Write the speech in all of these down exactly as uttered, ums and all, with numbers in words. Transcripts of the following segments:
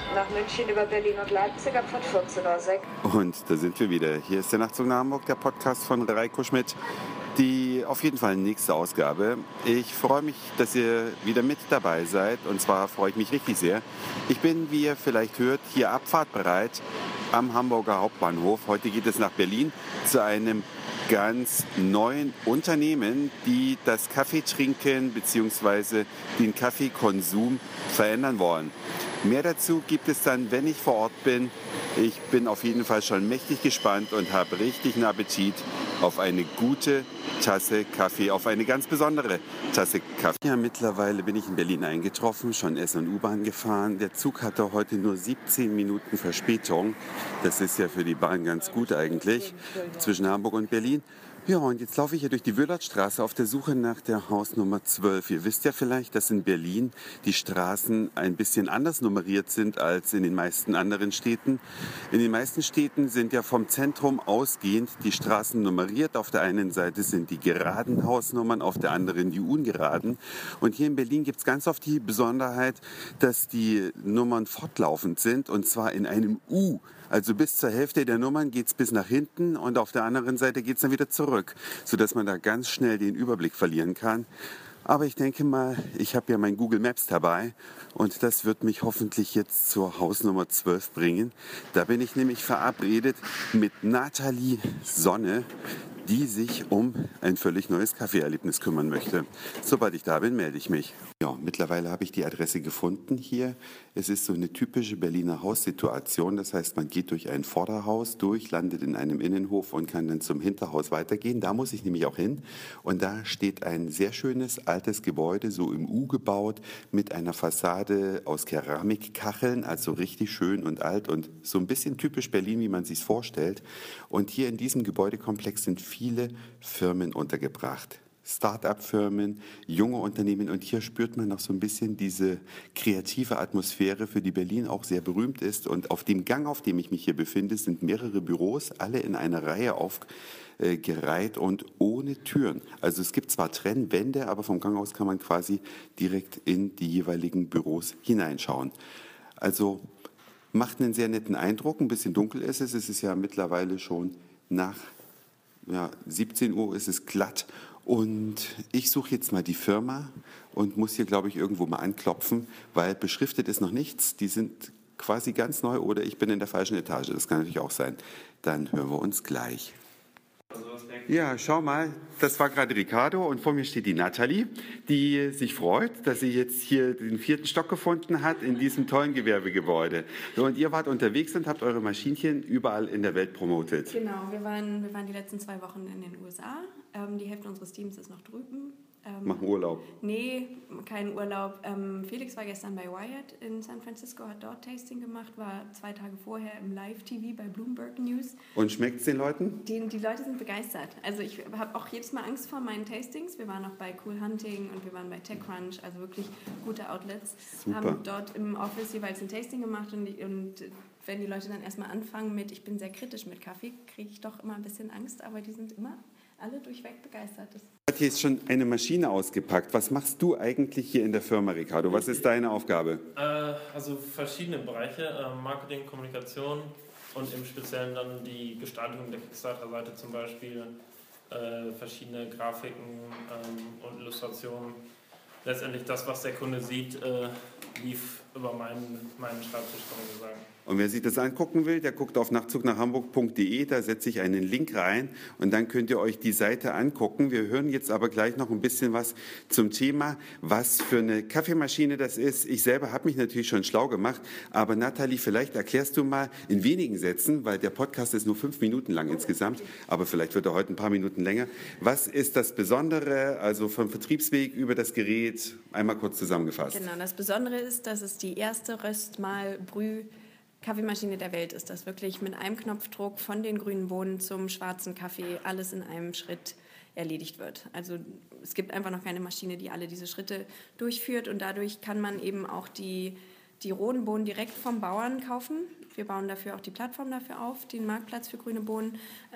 nach München über Berlin und Leipzig ab von vierzehn Uhr sechs. Und da sind wir wieder. Hier ist der Nachtzug nach Hamburg, der Podcast von Reiko Schmidt. Die auf jeden Fall nächste Ausgabe. Ich freue mich, dass ihr wieder mit dabei seid. Und zwar freue ich mich richtig sehr. Ich bin, wie ihr vielleicht hört, hier abfahrtbereit am Hamburger Hauptbahnhof. Heute geht es nach Berlin zu einem ganz neuen Unternehmen, die das Kaffeetrinken bzw. den Kaffeekonsum verändern wollen. Mehr dazu gibt es dann, wenn ich vor Ort bin. Ich bin auf jeden Fall schon mächtig gespannt und habe richtigen Appetit auf eine gute Tasse Kaffee, auf eine ganz besondere Tasse Kaffee. Ja, mittlerweile bin ich in Berlin eingetroffen, schon S- und U-Bahn gefahren. Der Zug hatte heute nur siebzehn Minuten Verspätung. Das ist ja für die Bahn ganz gut eigentlich, zwischen Hamburg und Berlin. Ja, und jetzt laufe ich hier durch die Wöhlertstraße auf der Suche nach der Hausnummer zwölf. Ihr wisst ja vielleicht, dass in Berlin die Straßen ein bisschen anders nummeriert sind als in den meisten anderen Städten. In den meisten Städten sind ja vom Zentrum ausgehend die Straßen nummeriert. Auf der einen Seite sind die geraden Hausnummern, auf der anderen die ungeraden. Und hier in Berlin gibt es ganz oft die Besonderheit, dass die Nummern fortlaufend sind, und zwar in einem U. Also bis zur Hälfte der Nummern geht es bis nach hinten und auf der anderen Seite geht es dann wieder zurück, sodass man da ganz schnell den Überblick verlieren kann. Aber ich denke mal, ich habe ja mein Google Maps dabei und das wird mich hoffentlich jetzt zur Hausnummer zwölf bringen. Da bin ich nämlich verabredet mit Nathalie Sonne, die sich um ein völlig neues Kaffeeerlebnis kümmern möchte. Sobald ich da bin, melde ich mich. Ja, mittlerweile habe ich die Adresse gefunden hier. Es ist so eine typische Berliner Haussituation. Das heißt, man geht durch ein Vorderhaus durch, landet in einem Innenhof und kann dann zum Hinterhaus weitergehen. Da muss ich nämlich auch hin. Und da steht ein sehr schönes altes Gebäude, so im U gebaut, mit einer Fassade aus Keramikkacheln, also richtig schön und alt und so ein bisschen typisch Berlin, wie man sich es vorstellt. Und hier in diesem Gebäudekomplex sind viele Firmen untergebracht. Start-up-Firmen, junge Unternehmen, und hier spürt man noch so ein bisschen diese kreative Atmosphäre, für die Berlin auch sehr berühmt ist. Und auf dem Gang, auf dem ich mich hier befinde, sind mehrere Büros, alle in einer Reihe aufgereiht und ohne Türen. Also es gibt zwar Trennwände, aber vom Gang aus kann man quasi direkt in die jeweiligen Büros hineinschauen. Also macht einen sehr netten Eindruck. Ein bisschen dunkel ist es. Es ist ja mittlerweile schon nach ja, siebzehn Uhr, ist es glatt. Und ich suche jetzt mal die Firma und muss hier, glaube ich, irgendwo mal anklopfen, weil beschriftet ist noch nichts. Die sind quasi ganz neu oder ich bin in der falschen Etage. Das kann natürlich auch sein. Dann hören wir uns gleich. Ja, schau mal, das war gerade Ricardo und vor mir steht die Nathalie, die sich freut, dass sie jetzt hier den vierten Stock gefunden hat in diesem tollen Gewerbegebäude. So, und ihr wart unterwegs und habt eure Maschinchen überall in der Welt promotet. Genau, wir waren, wir waren die letzten zwei Wochen in den U S A. Ähm, die Hälfte unseres Teams ist noch drüben. Ähm, Machen Urlaub? Nee, keinen Urlaub. Ähm, Felix war gestern bei Wired in San Francisco, hat dort Tasting gemacht, war zwei Tage vorher im Live-T V bei Bloomberg News. Und schmeckt es den Leuten? Die, die Leute sind begeistert. Also ich habe auch jedes Mal Angst vor meinen Tastings. Wir waren auch bei Cool Hunting und wir waren bei TechCrunch, also wirklich gute Outlets. Super. Haben dort im Office jeweils ein Tasting gemacht und, die, und wenn die Leute dann erstmal anfangen mit, ich bin sehr kritisch mit Kaffee, kriege ich doch immer ein bisschen Angst, aber die sind immer alle durchweg begeistert. Das hat hier jetzt schon eine Maschine ausgepackt. Was machst du eigentlich hier in der Firma, Ricardo? Was ist deine Aufgabe? Äh, also verschiedene Bereiche, äh, Marketing, Kommunikation und im Speziellen dann die Gestaltung der Kickstarter-Seite zum Beispiel, äh, verschiedene Grafiken ähm, und Illustrationen. Letztendlich das, was der Kunde sieht, äh, lief über meinen, meinen Schreibtisch, kann man so sagen. Und wer sich das angucken will, der guckt auf nachtzug nach hamburg punkt de, da setze ich einen Link rein und dann könnt ihr euch die Seite angucken. Wir hören jetzt aber gleich noch ein bisschen was zum Thema, was für eine Kaffeemaschine das ist. Ich selber habe mich natürlich schon schlau gemacht, aber Nathalie, vielleicht erklärst du mal in wenigen Sätzen, weil der Podcast ist nur fünf Minuten lang insgesamt, aber vielleicht wird er heute ein paar Minuten länger. Was ist das Besondere, also vom Vertriebsweg über das Gerät, einmal kurz zusammengefasst? Genau, das Besondere ist, dass es die erste Röstmal-Brüh Kaffeemaschine der Welt ist, das wirklich mit einem Knopfdruck von den grünen Bohnen zum schwarzen Kaffee alles in einem Schritt erledigt wird. Also es gibt einfach noch keine Maschine, die alle diese Schritte durchführt und dadurch kann man eben auch die, die rohen Bohnen direkt vom Bauern kaufen. Wir bauen dafür auch die Plattform dafür auf, den Marktplatz für grüne Bohnen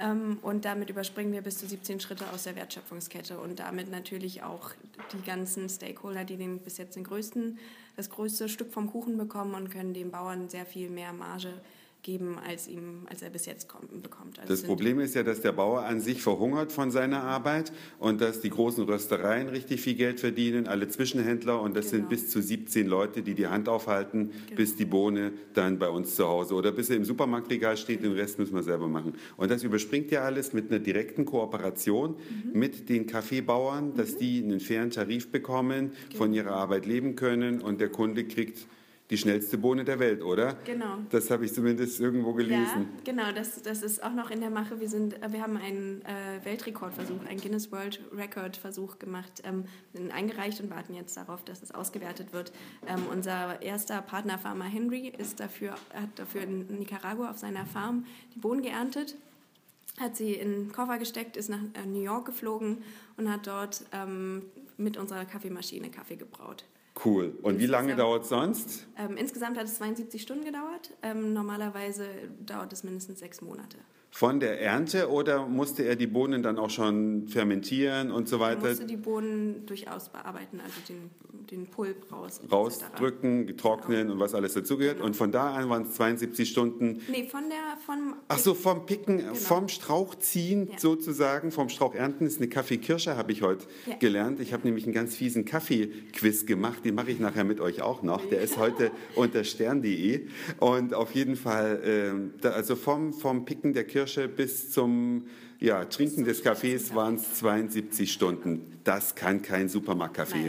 und damit überspringen wir bis zu siebzehn Schritte aus der Wertschöpfungskette und damit natürlich auch die ganzen Stakeholder, die den bis jetzt den größten das größte Stück vom Kuchen bekommen und können dem Bauern sehr viel mehr Marge geben, als, ihm, als er bis jetzt kommt, bekommt. Also das Problem ist ja, dass der Bauer an sich verhungert von seiner Arbeit und dass die großen Röstereien richtig viel Geld verdienen, alle Zwischenhändler, und das genau. sind bis zu siebzehn Leute, die die Hand aufhalten, genau. bis die Bohne dann bei uns zu Hause oder bis sie im Supermarktregal steht, genau. den Rest müssen wir selber machen. Und das überspringt ja alles mit einer direkten Kooperation mhm. mit den Kaffeebauern, dass mhm. die einen fairen Tarif bekommen, genau. von ihrer Arbeit leben können und der Kunde kriegt die schnellste Bohne der Welt, oder? Genau. Das habe ich zumindest irgendwo gelesen. Ja, genau, das, das ist auch noch in der Mache. Wir, sind, wir haben einen äh, Weltrekordversuch, einen Guinness World Record Versuch gemacht, ähm, eingereicht und warten jetzt darauf, dass es ausgewertet wird. Ähm, unser erster Partnerfarmer Henry ist dafür, hat dafür in Nicaragua auf seiner Farm die Bohnen geerntet, hat sie in den Koffer gesteckt, ist nach äh, New York geflogen und hat dort ähm, mit unserer Kaffeemaschine Kaffee gebraut. Cool. Und wie lange dauert es sonst? Ähm, insgesamt hat es zweiundsiebzig Stunden gedauert. Ähm, normalerweise dauert es mindestens sechs Monate. Von der Ernte oder musste er die Bohnen dann auch schon fermentieren und so weiter? Er musste die Bohnen durchaus bearbeiten, also den, den Pulp raus. Rausdrücken, getrocknen genau. und was alles dazugehört. Genau. Und von da an waren es zweiundsiebzig Stunden? Nee, von der... Vom Ach so, vom Picken, genau. vom Strauch ziehen ja. sozusagen, vom Strauch ernten ist eine Kaffeekirsche, habe ich heute ja. gelernt. Ich habe nämlich einen ganz fiesen Kaffee-Quiz gemacht, den mache ich nachher mit euch auch noch. Der ist heute unter stern punkt de und auf jeden Fall, äh, da, also vom, vom Picken der Kirsche bis zum ja, Trinken des Kaffees waren es zweiundsiebzig Stunden. Das kann kein Supermarktkaffee.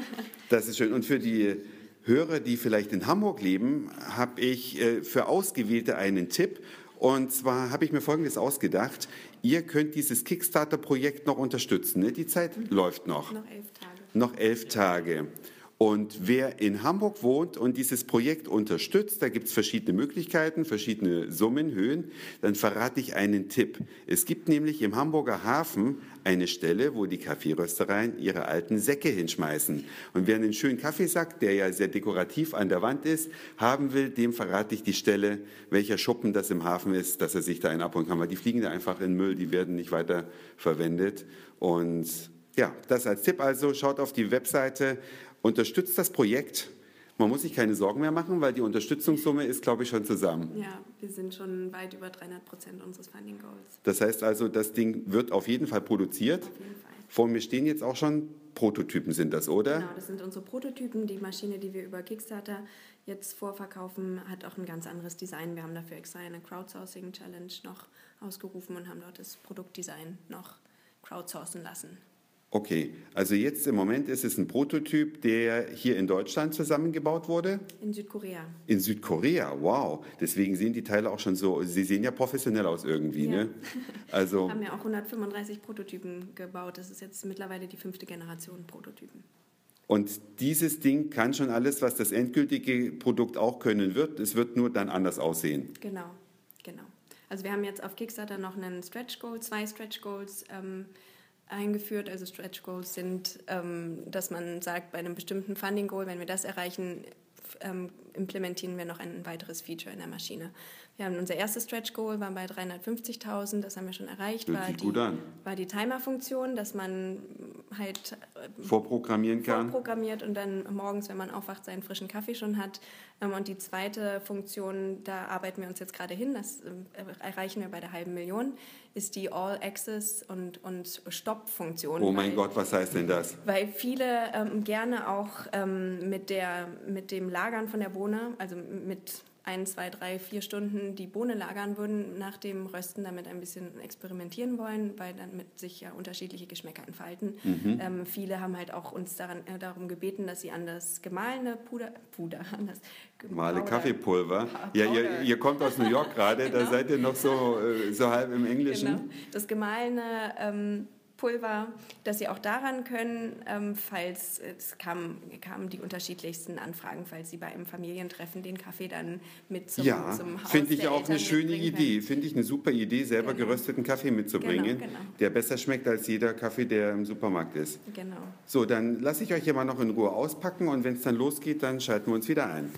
Das ist schön. Und für die Hörer, die vielleicht in Hamburg leben, habe ich äh, für Ausgewählte einen Tipp. Und zwar habe ich mir Folgendes ausgedacht. Ihr könnt dieses Kickstarter-Projekt noch unterstützen. Ne? Die Zeit mhm. läuft noch. Noch elf Tage. Noch elf Tage. Und wer in Hamburg wohnt und dieses Projekt unterstützt, da gibt es verschiedene Möglichkeiten, verschiedene Summenhöhen, dann verrate ich einen Tipp. Es gibt nämlich im Hamburger Hafen eine Stelle, wo die Kaffeeröstereien ihre alten Säcke hinschmeißen. Und wer einen schönen Kaffeesack, der ja sehr dekorativ an der Wand ist, haben will, dem verrate ich die Stelle, welcher Schuppen das im Hafen ist, dass er sich da einen abholen kann. Weil die fliegen da einfach in Müll, die werden nicht weiter verwendet. Und ja, das als Tipp also, schaut auf die Webseite, unterstützt das Projekt. Man muss sich keine Sorgen mehr machen, weil die Unterstützungssumme ist, glaube ich, schon zusammen. Ja, wir sind schon weit über dreihundert Prozent unseres Funding Goals. Das heißt also, das Ding wird auf jeden Fall produziert. Auf jeden Fall. Vor mir stehen jetzt auch schon Prototypen, sind das, oder? Genau, das sind unsere Prototypen. Die Maschine, die wir über Kickstarter jetzt vorverkaufen, hat auch ein ganz anderes Design. Wir haben dafür extra eine Crowdsourcing-Challenge noch ausgerufen und haben dort das Produktdesign noch crowdsourcen lassen. Okay, also jetzt im Moment ist es ein Prototyp, der hier in Deutschland zusammengebaut wurde? In Südkorea. In Südkorea, wow. Deswegen sehen die Teile auch schon so, sie sehen ja professionell aus irgendwie, ja. ne? Also wir haben ja auch hundertfünfunddreißig Prototypen gebaut. Das ist jetzt mittlerweile die fünfte Generation Prototypen. Und dieses Ding kann schon alles, was das endgültige Produkt auch können wird. Es wird nur dann anders aussehen. Genau, genau. Also wir haben jetzt auf Kickstarter noch einen Stretch Goal, zwei Stretch Goals ähm, eingeführt. Also Stretch Goals sind, ähm, dass man sagt, bei einem bestimmten Funding Goal, wenn wir das erreichen, ähm, implementieren wir noch ein weiteres Feature in der Maschine. Wir haben unser erstes Stretch Goal war bei dreihundertfünfzigtausend, das haben wir schon erreicht, war die, war die Timer-Funktion, dass man halt äh, vorprogrammieren kann. Vorprogrammiert und dann morgens, wenn man aufwacht, seinen frischen Kaffee schon hat. Ähm, und die zweite Funktion, da arbeiten wir uns jetzt gerade hin, das äh, erreichen wir bei der halben Million, ist die All-Access- und, und Stop-Funktion. Oh mein weil, Gott, was heißt denn das? Weil viele ähm, gerne auch ähm, mit, der, mit dem Lagern von der Bohne, also mit ein, zwei, drei, vier Stunden die Bohne lagern würden, nach dem Rösten damit ein bisschen experimentieren wollen, weil dann mit sich ja unterschiedliche Geschmäcker entfalten. Mhm. Ähm, viele haben halt auch uns daran, äh, darum gebeten, dass sie an das gemahlene Puder, Puder, an das Gemahlte Kaffeepulver. Ja, ihr, ihr kommt aus New York gerade, genau. Da seid ihr noch so, äh, so halb im Englischen. Genau. Das gemahlene ähm, Pulver, dass sie auch daran können, ähm, falls es kamen, kamen die unterschiedlichsten Anfragen, falls sie bei einem Familientreffen den Kaffee dann mit zum, ja, zum Haus finde ich der auch Eltern eine schöne Idee. Finde ich eine super Idee, selber genau. gerösteten Kaffee mitzubringen, genau, genau. der besser schmeckt als jeder Kaffee, der im Supermarkt ist. Genau. So, dann lasse ich euch hier mal noch in Ruhe auspacken und wenn es dann losgeht, dann schalten wir uns wieder ein.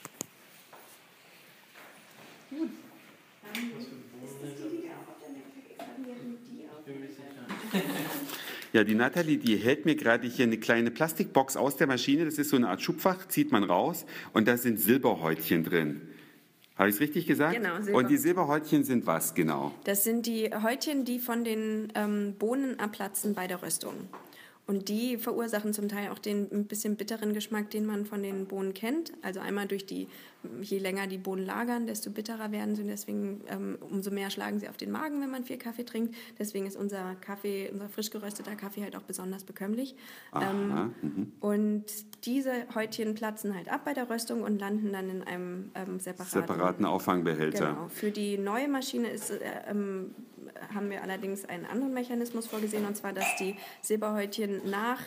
Gut. Ja, die Nathalie, die hält mir gerade hier eine kleine Plastikbox aus der Maschine. Das ist so eine Art Schubfach, zieht man raus und da sind Silberhäutchen drin. Habe ich es richtig gesagt? Genau, Silber. Und die Silberhäutchen sind was genau? Das sind die Häutchen, die von den ähm, Bohnen abplatzen bei der Röstung. Und die verursachen zum Teil auch den ein bisschen bitteren Geschmack, den man von den Bohnen kennt. Also einmal durch die, je länger die Bohnen lagern, desto bitterer werden sie. Und deswegen ähm, umso mehr schlagen sie auf den Magen, wenn man viel Kaffee trinkt. Deswegen ist unser Kaffee, unser frisch gerösteter Kaffee halt auch besonders bekömmlich. Aha, ähm, und diese Häutchen platzen halt ab bei der Röstung und landen dann in einem ähm, separaten, separaten Auffangbehälter. Genau. Für die neue Maschine ist äh, ähm, haben wir allerdings einen anderen Mechanismus vorgesehen, und zwar, dass die Silberhäutchen nach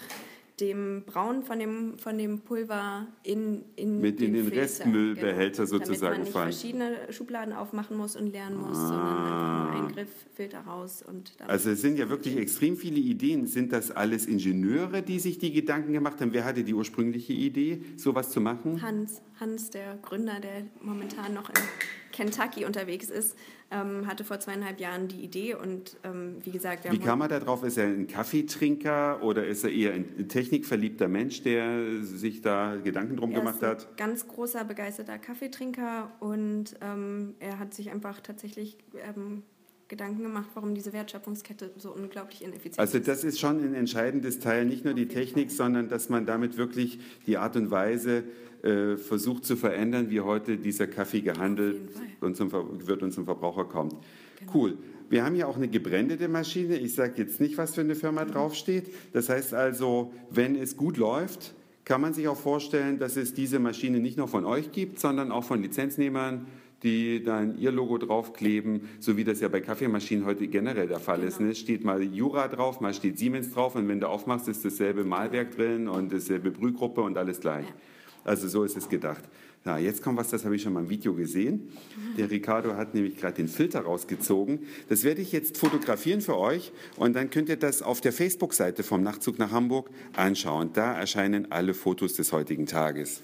dem Brauen von dem, von dem Pulver in, in Mit den, in den Filter, Restmüllbehälter genau, sozusagen damit man nicht fallen. verschiedene Schubladen aufmachen muss und leeren muss, Ah. sondern einfach nur Eingriff, Filter raus. Und dann Also es sind ja wirklich extrem viele Ideen. Sind das alles Ingenieure, die sich die Gedanken gemacht haben? Wer hatte die ursprüngliche Idee, sowas zu machen? Hans, Hans, der Gründer, der momentan noch in Kentucky unterwegs ist, ähm, hatte vor zweieinhalb Jahren die Idee und ähm, wie gesagt... Wir Wie haben kam er da drauf? Ist er ein Kaffeetrinker oder ist er eher ein technikverliebter Mensch, der sich da Gedanken drum Er gemacht ist ein hat? ganz großer, begeisterter Kaffeetrinker und ähm, er hat sich einfach tatsächlich ähm, Gedanken gemacht, warum diese Wertschöpfungskette so unglaublich ineffizient Also ist. das ist schon ein entscheidendes Teil, nicht nur die Technik, sondern dass man damit wirklich die Art und Weise äh, versucht zu verändern, wie heute dieser Kaffee gehandelt und zum, Ver- wird und zum Verbraucher kommt. Genau. Cool. Wir haben ja auch eine gebrandete Maschine. Ich sage jetzt nicht, was für eine Firma draufsteht. Das heißt also, wenn es gut läuft, kann man sich auch vorstellen, dass es diese Maschine nicht nur von euch gibt, sondern auch von Lizenznehmern, die dann ihr Logo draufkleben, so wie das ja bei Kaffeemaschinen heute generell der Fall ist. Genau. Ne? Es steht mal Jura drauf, mal steht Siemens drauf und wenn du aufmachst, ist dasselbe Mahlwerk drin und dasselbe Brühgruppe und alles gleich. Ja. Also so ist es gedacht. Ja, jetzt kommt was, das habe ich schon mal im Video gesehen. Der Ricardo hat nämlich gerade den Filter rausgezogen. Das werde ich jetzt fotografieren für euch und dann könnt ihr das auf der Facebook-Seite vom Nachtzug nach Hamburg anschauen. Da erscheinen alle Fotos des heutigen Tages.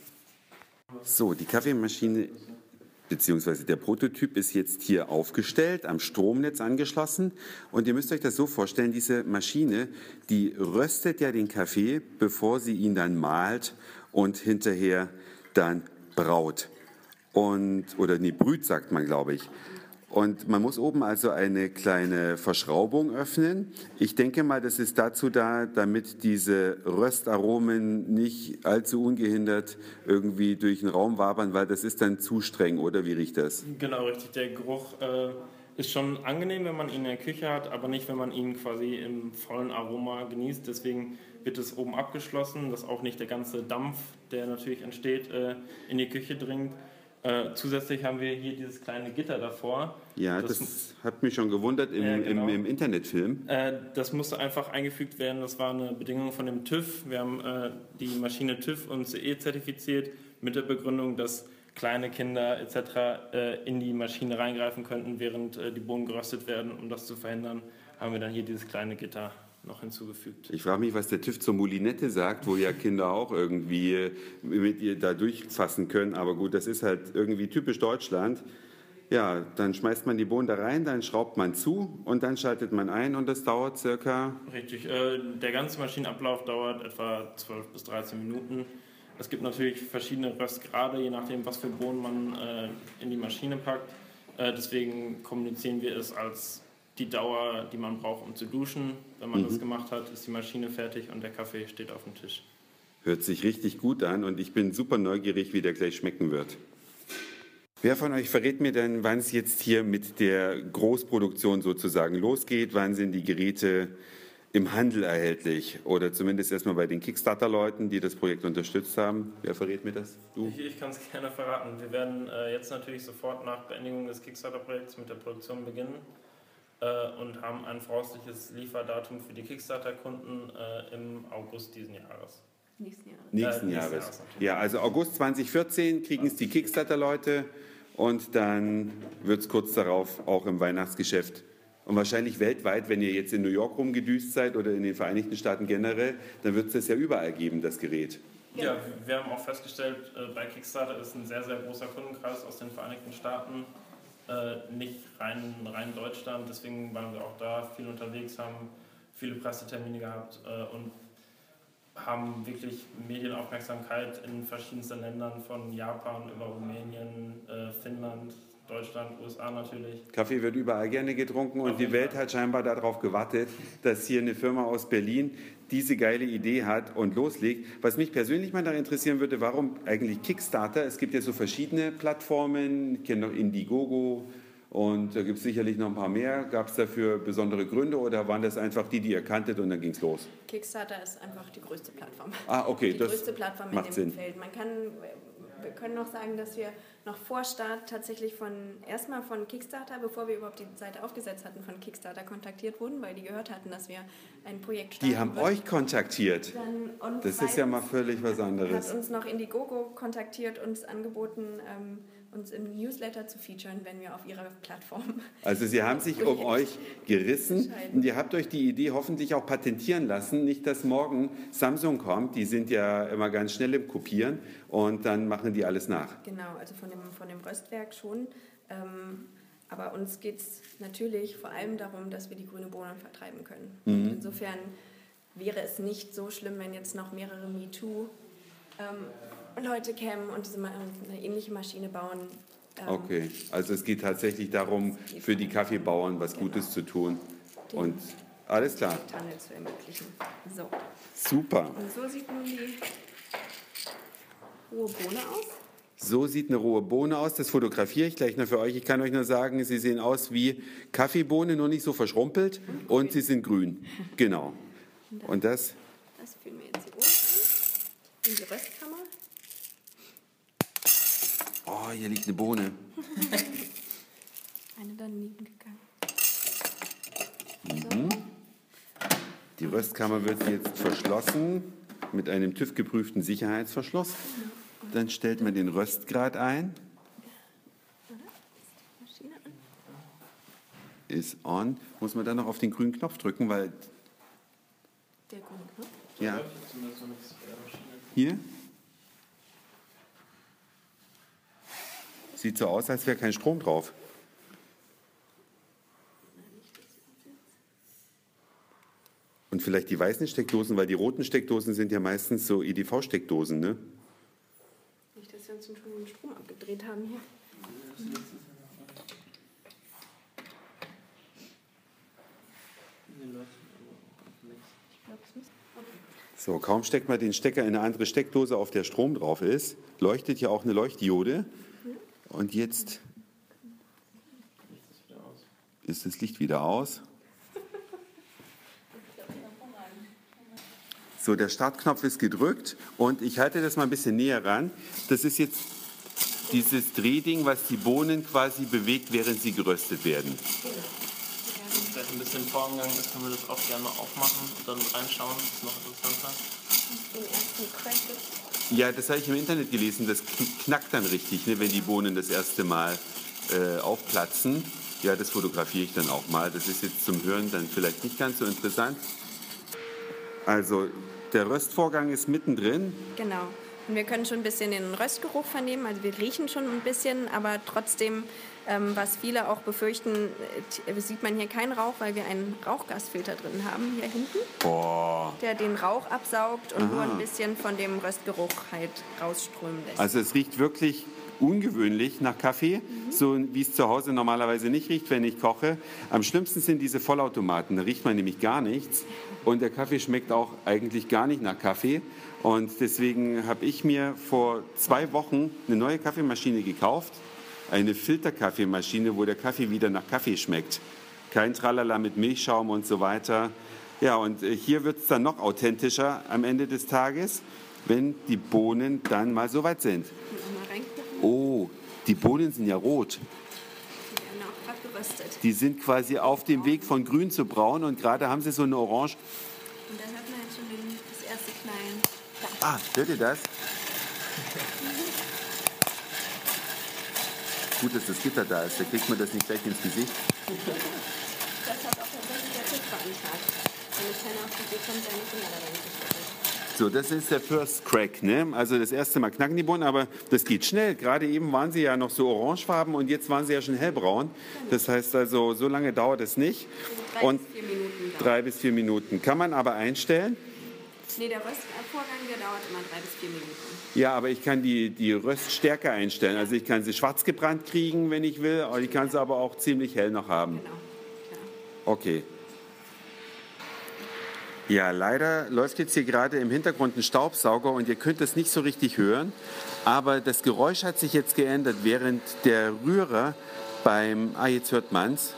So, die Kaffeemaschine beziehungsweise der Prototyp ist jetzt hier aufgestellt, am Stromnetz angeschlossen. Und ihr müsst euch das so vorstellen, diese Maschine, die röstet ja den Kaffee, bevor sie ihn dann mahlt und hinterher dann braut. Und, oder nee, brüht, sagt man, glaube ich. Und man muss oben also eine kleine Verschraubung öffnen. Ich denke mal, das ist dazu da, damit diese Röstaromen nicht allzu ungehindert irgendwie durch den Raum wabern, weil das ist dann zu streng, oder wie riecht das? Genau, richtig. Der Geruch äh, ist schon angenehm, wenn man ihn in der Küche hat, aber nicht, wenn man ihn quasi im vollen Aroma genießt. Deswegen wird es oben abgeschlossen, dass auch nicht der ganze Dampf, der natürlich entsteht, äh, in die Küche dringt. Äh, zusätzlich haben wir hier dieses kleine Gitter davor. Ja, das, das hat mich schon gewundert im, Ja, genau. im, im Internetfilm. Äh, das musste einfach eingefügt werden. Das war eine Bedingung von dem TÜV. Wir haben äh, die Maschine TÜV und C E zertifiziert mit der Begründung, dass kleine Kinder et cetera äh, in die Maschine reingreifen könnten, während äh, die Bohnen geröstet werden. Um das zu verhindern, haben wir dann hier dieses kleine Gitter noch hinzugefügt. Ich frage mich, was der TÜV zur Moulinette sagt, wo ja Kinder auch irgendwie mit ihr da durchfassen können. Aber gut, das ist halt irgendwie typisch Deutschland. Ja, dann schmeißt man die Bohnen da rein, dann schraubt man zu und dann schaltet man ein und das dauert circa... Richtig, äh, der ganze Maschinenablauf dauert etwa zwölf bis dreizehn Minuten. Es gibt natürlich verschiedene Röstgrade, je nachdem, was für Bohnen man äh, in die Maschine packt. Äh, deswegen kommunizieren wir es als die Dauer, die man braucht, um zu duschen. Wenn man Mhm. das gemacht hat, ist die Maschine fertig und der Kaffee steht auf dem Tisch. Hört sich richtig gut an und ich bin super neugierig, wie der gleich schmecken wird. Wer von euch verrät mir denn, wann es jetzt hier mit der Großproduktion sozusagen losgeht? Wann sind die Geräte im Handel erhältlich? Oder zumindest erstmal bei den Kickstarter-Leuten, die das Projekt unterstützt haben. Wer verrät mir das? Du? Ich, ich kann es gerne verraten. Wir werden äh, jetzt natürlich sofort nach Beendigung des Kickstarter-Projekts mit der Produktion beginnen äh, und haben ein voraussichtliches Lieferdatum für die Kickstarter-Kunden äh, im August diesen Jahres. Nächsten Jahres. Nächsten Äh, nächsten Jahres. Jahres natürlich. Ja, also August zwanzig vierzehn kriegen es die Kickstarter-Leute und dann wird es kurz darauf auch im Weihnachtsgeschäft und wahrscheinlich weltweit, wenn ihr jetzt in New York rumgedüst seid oder in den Vereinigten Staaten generell, dann wird es das ja überall geben, das Gerät. Ja, wir haben auch festgestellt, äh, bei Kickstarter ist ein sehr, sehr großer Kundenkreis aus den Vereinigten Staaten, äh, nicht rein, rein Deutschland. Deswegen waren wir auch da viel unterwegs, haben viele Pressetermine gehabt äh, und haben wirklich Medienaufmerksamkeit in verschiedensten Ländern, von Japan über Rumänien, äh, Finnland, Deutschland, U S A natürlich. Kaffee wird überall gerne getrunken und die Welt hat scheinbar darauf gewartet, dass hier eine Firma aus Berlin diese geile Idee hat und loslegt. Was mich persönlich mal daran interessieren würde, warum eigentlich Kickstarter? Es gibt ja so verschiedene Plattformen, ich kenne noch Indiegogo und da gibt es sicherlich noch ein paar mehr. Gab es dafür besondere Gründe oder waren das einfach die, die ihr kanntet und dann ging es los? Kickstarter ist einfach die größte Plattform. Ah, okay, die das größte Plattform in macht dem Sinn. Feld. Man kann, wir können noch sagen, dass wir noch vor Start tatsächlich von, erstmal von Kickstarter, bevor wir überhaupt die Seite aufgesetzt hatten, von Kickstarter kontaktiert wurden, weil die gehört hatten, dass wir ein Projekt starten. Die haben würden. euch kontaktiert. Dann, und Das ist ja mal völlig was anderes. Hat uns noch Indiegogo kontaktiert, uns angeboten, ähm, uns im Newsletter zu featuren, wenn wir auf ihrer Plattform. Also sie haben sich um euch gerissen und ihr habt euch die Idee hoffentlich auch patentieren lassen. Nicht, dass morgen Samsung kommt, die sind ja immer ganz schnell im Kopieren und dann machen die alles nach. Genau, also von dem, von dem Röstwerk schon. Ähm, aber uns geht es natürlich vor allem darum, dass wir die grüne Bohne vertreiben können. Mhm. Und insofern wäre es nicht so schlimm, wenn jetzt noch mehrere MeToo ähm, Leute kämen und diese, eine ähnliche Maschine bauen. Ähm, Okay, also es geht tatsächlich darum, für die Kaffeebauern was Genau. Gutes zu tun. Den Und alles klar. Handel zu ermöglichen. So. Super. Und so sieht nun die rohe Bohne aus. So sieht eine rohe Bohne aus. Das fotografiere ich gleich noch für euch. Ich kann euch nur sagen, sie sehen aus wie Kaffeebohnen, nur nicht so verschrumpelt. Mhm. Und sie sind grün. Genau. Und das? Das führen wir jetzt hier oben ein. In die Röstkammer. Oh, hier liegt eine Bohne. Eine daneben gegangen. Mhm. Die Röstkammer wird jetzt verschlossen mit einem TÜV-geprüften Sicherheitsverschluss. Dann stellt man den Röstgrad ein. Maschine an. Ist on. Muss man dann noch auf den grünen Knopf drücken, weil... Der grüne Knopf. Ja, Zumindest so nichts bei der Maschine. hier. Sieht so aus, als wäre kein Strom drauf. Und vielleicht die weißen Steckdosen, weil die roten Steckdosen sind ja meistens so E D V-Steckdosen, ne? Nicht, dass wir uns schon den Strom abgedreht haben hier. So, kaum steckt man den Stecker in eine andere Steckdose, auf der Strom drauf ist, leuchtet ja auch eine Leuchtdiode. Und jetzt ist das Licht wieder aus. So, der Startknopf ist gedrückt und ich halte das mal ein bisschen näher ran. Das ist jetzt dieses Drehding, was die Bohnen quasi bewegt, während sie geröstet werden. Vielleicht ein bisschen vorangegangen ist, können wir das auch gerne aufmachen und dann reinschauen. Das ist noch interessanter. Den ersten Crack ist. Ja, das habe ich im Internet gelesen. Das knackt dann richtig, ne, wenn die Bohnen das erste Mal äh, aufplatzen. Ja, das fotografiere ich dann auch mal. Das ist jetzt zum Hören dann vielleicht nicht ganz so interessant. Also, der Röstvorgang ist mittendrin. Genau. Und wir können schon ein bisschen den Röstgeruch vernehmen, also wir riechen schon ein bisschen, aber trotzdem, ähm, was viele auch befürchten, äh, sieht man hier keinen Rauch, weil wir einen Rauchgasfilter drin haben, hier hinten, Boah. der den Rauch absaugt und Aha. nur ein bisschen von dem Röstgeruch halt rausströmen lässt. Also es riecht wirklich ungewöhnlich nach Kaffee, mhm. so wie es zu Hause normalerweise nicht riecht, wenn ich koche. Am schlimmsten sind diese Vollautomaten, da riecht man nämlich gar nichts und der Kaffee schmeckt auch eigentlich gar nicht nach Kaffee. Und deswegen habe ich mir vor zwei Wochen eine neue Kaffeemaschine gekauft, eine Filterkaffeemaschine, wo der Kaffee wieder nach Kaffee schmeckt. Kein Tralala mit Milchschaum und so weiter. Ja, und hier wird es dann noch authentischer am Ende des Tages, wenn die Bohnen dann mal so weit sind. Mal reingucken. Oh, die Bohnen sind ja rot. Die werden auch gerade geröstet. Die sind quasi auf dem Weg von grün zu braun und gerade haben sie so eine Orange. Und da hört man jetzt schon den, das erste Knallen. Da. Ah, hört ihr das? Gut, dass das Gitter da ist, da kriegt man das nicht gleich ins Gesicht. Das hat auch tatsächlich der TÜV beantragt. Damit keiner auf die Idee kommt, seine Finger da rein zu stecken. So, das ist der First Crack, ne? Also das erste Mal knacken die Bohnen, aber das geht schnell. Gerade eben waren sie ja noch so orangefarben und jetzt waren sie ja schon hellbraun. Das heißt also, so lange dauert es nicht. Drei und bis vier Minuten. Drei bis vier Minuten. Kann man aber einstellen. Nee, der Röstvorgang, der dauert immer drei bis vier Minuten. Ja, aber ich kann die, die Röststärke einstellen. Also ich kann sie schwarz gebrannt kriegen, wenn ich will, aber ich kann sie aber auch ziemlich hell noch haben. Genau. Ja. Okay. Ja, leider läuft jetzt hier gerade im Hintergrund ein Staubsauger und ihr könnt es nicht so richtig hören, aber das Geräusch hat sich jetzt geändert, während der Rührer beim, ah, jetzt hört man's.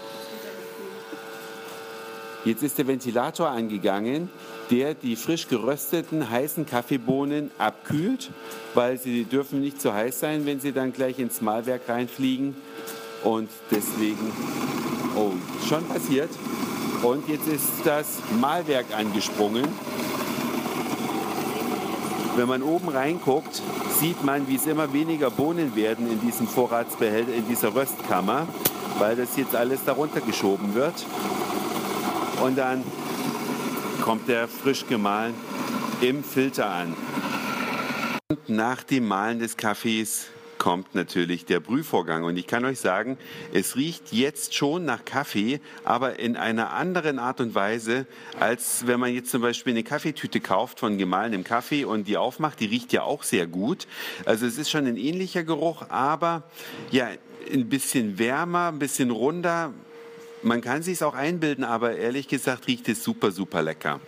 Jetzt ist der Ventilator angegangen, der die frisch gerösteten heißen Kaffeebohnen abkühlt, weil sie dürfen nicht zu heiß sein, wenn sie dann gleich ins Mahlwerk reinfliegen. Und deswegen, oh, schon passiert. Und jetzt ist das Mahlwerk angesprungen. Wenn man oben reinguckt, sieht man, wie es immer weniger Bohnen werden in diesem Vorratsbehälter, in dieser Röstkammer, weil das jetzt alles darunter geschoben wird. Und dann kommt der frisch gemahlen im Filter an. Und nach dem Mahlen des Kaffees kommt natürlich der Brühvorgang. Und ich kann euch sagen, es riecht jetzt schon nach Kaffee, aber in einer anderen Art und Weise, als wenn man jetzt zum Beispiel eine Kaffeetüte kauft von gemahlenem Kaffee und die aufmacht. Die riecht ja auch sehr gut. Also es ist schon ein ähnlicher Geruch, aber ja, ein bisschen wärmer, ein bisschen runder. Man kann sich es auch einbilden, aber ehrlich gesagt riecht es super, super lecker.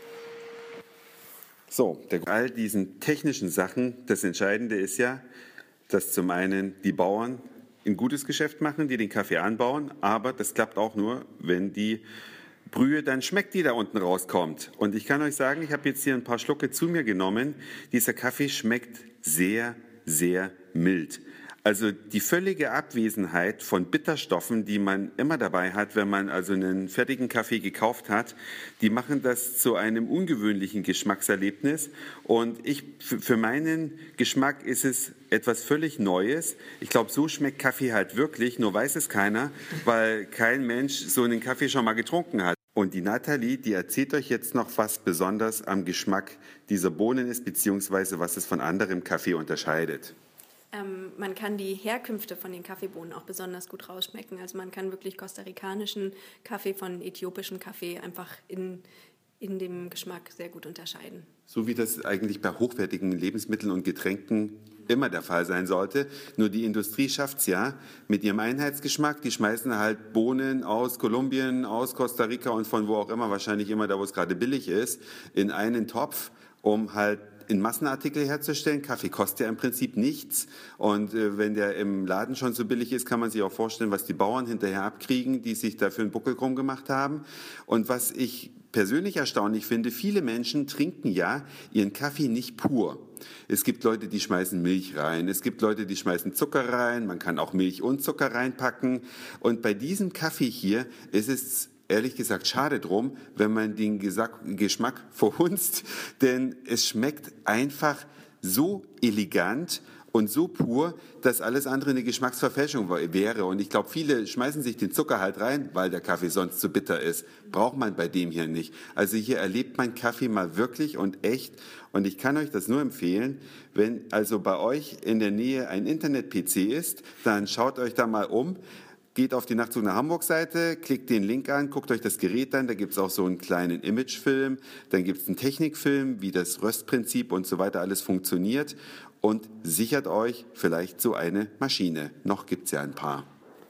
So, der, all diesen technischen Sachen, das Entscheidende ist ja, dass zum einen die Bauern ein gutes Geschäft machen, die den Kaffee anbauen, aber das klappt auch nur, wenn die Brühe dann schmeckt, die da unten rauskommt. Und ich kann euch sagen, ich habe jetzt hier ein paar Schlucke zu mir genommen. Dieser Kaffee schmeckt sehr, sehr mild. Also die völlige Abwesenheit von Bitterstoffen, die man immer dabei hat, wenn man also einen fertigen Kaffee gekauft hat, die machen das zu einem ungewöhnlichen Geschmackserlebnis. Und ich, für meinen Geschmack ist es etwas völlig Neues. Ich glaube, so schmeckt Kaffee halt wirklich, nur weiß es keiner, weil kein Mensch so einen Kaffee schon mal getrunken hat. Und die Nathalie, die erzählt euch jetzt noch, was besonders am Geschmack dieser Bohnen ist, beziehungsweise was es von anderem Kaffee unterscheidet. Ähm, man kann die Herkünfte von den Kaffeebohnen auch besonders gut rausschmecken. Also man kann wirklich kostarikanischen Kaffee von äthiopischem Kaffee einfach in, in dem Geschmack sehr gut unterscheiden. So wie das eigentlich bei hochwertigen Lebensmitteln und Getränken immer der Fall sein sollte. Nur die Industrie schafft es ja mit ihrem Einheitsgeschmack. Die schmeißen halt Bohnen aus Kolumbien, aus Costa Rica und von wo auch immer, wahrscheinlich immer da, wo es gerade billig ist, in einen Topf, um halt in Massenartikel herzustellen. Kaffee kostet ja im Prinzip nichts. Und äh, wenn der im Laden schon so billig ist, kann man sich auch vorstellen, was die Bauern hinterher abkriegen, die sich dafür einen Buckel krumm gemacht haben. Und was ich persönlich erstaunlich finde, viele Menschen trinken ja ihren Kaffee nicht pur. Es gibt Leute, die schmeißen Milch rein. Es gibt Leute, die schmeißen Zucker rein. Man kann auch Milch und Zucker reinpacken. Und bei diesem Kaffee hier ist es ehrlich gesagt schade drum, wenn man den Geschmack verhunzt, denn es schmeckt einfach so elegant und so pur, dass alles andere eine Geschmacksverfälschung wäre. Und ich glaube, viele schmeißen sich den Zucker halt rein, weil der Kaffee sonst zu bitter ist. Braucht man bei dem hier nicht. Also hier erlebt man Kaffee mal wirklich und echt. Und ich kann euch das nur empfehlen, wenn also bei euch in der Nähe ein Internet-P C ist, dann schaut euch da mal um. Geht auf die Nachtzug nach Hamburg-Seite, klickt den Link an, guckt euch das Gerät an, da gibt es auch so einen kleinen Imagefilm, dann gibt es einen Technikfilm, wie das Röstprinzip und so weiter alles funktioniert und sichert euch vielleicht so eine Maschine. Noch gibt es ja ein paar.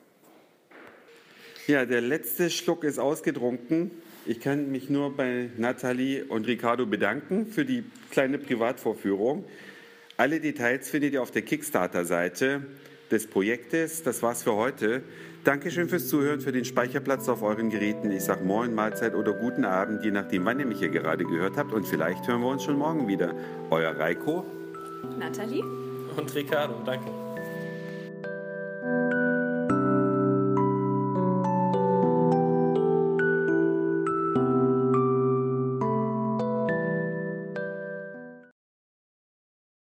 Ja, der letzte Schluck ist ausgetrunken. Ich kann mich nur bei Nathalie und Ricardo bedanken für die kleine Privatvorführung. Alle Details findet ihr auf der Kickstarter-Seite des Projektes. Das war's für heute. Dankeschön fürs Zuhören, für den Speicherplatz auf euren Geräten. Ich sage Moin, Mahlzeit oder guten Abend, je nachdem, wann ihr mich hier gerade gehört habt. Und vielleicht hören wir uns schon morgen wieder. Euer Reiko, Nathalie und Ricardo. Danke.